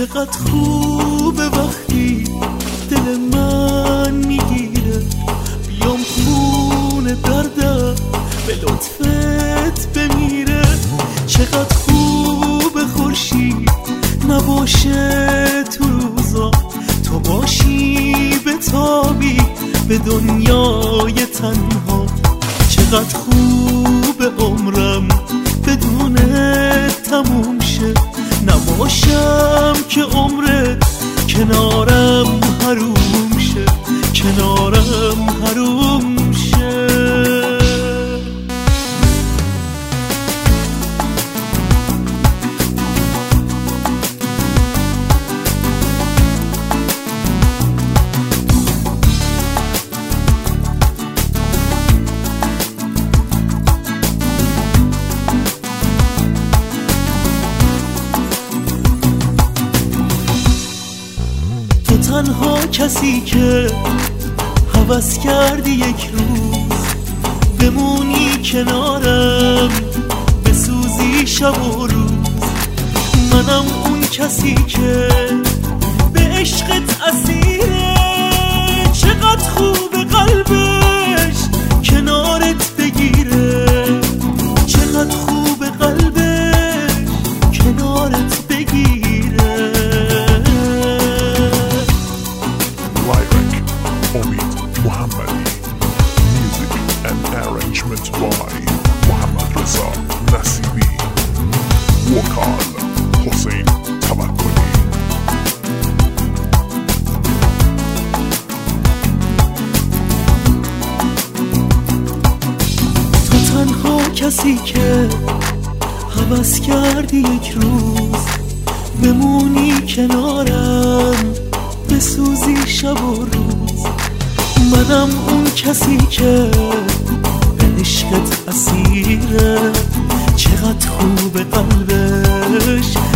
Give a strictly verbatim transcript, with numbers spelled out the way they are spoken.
چقدر خوبه وقتی دل من میگیره بیام خونه دردم به لطفت بمیره. چقدر خوبه خورشید نباشه تو روزا، تو باشی به تابی به دنیای تنها. چقدر خوبه عمرم بدون تموم شه، نباشم که عمرت کنارم حروم شه، کنارم حروم شه. تنها کسی که هوس کردی یک روز بمونی کنارم بسوزی شب و روز. منم اون کسی که به عشقت اسیره، چقدر خوب قلبش کنارت بگیره، چقدر خوب قلبش کنارت بگیره. by محمد رضا نصیبی، وکال حسین توکلی. تو تنها کسی که هوس کردی یک روز بمونی کنارم بسوزی شب و روز. منم اون کسی که عشقت اسیره، چقدر خوب قلبش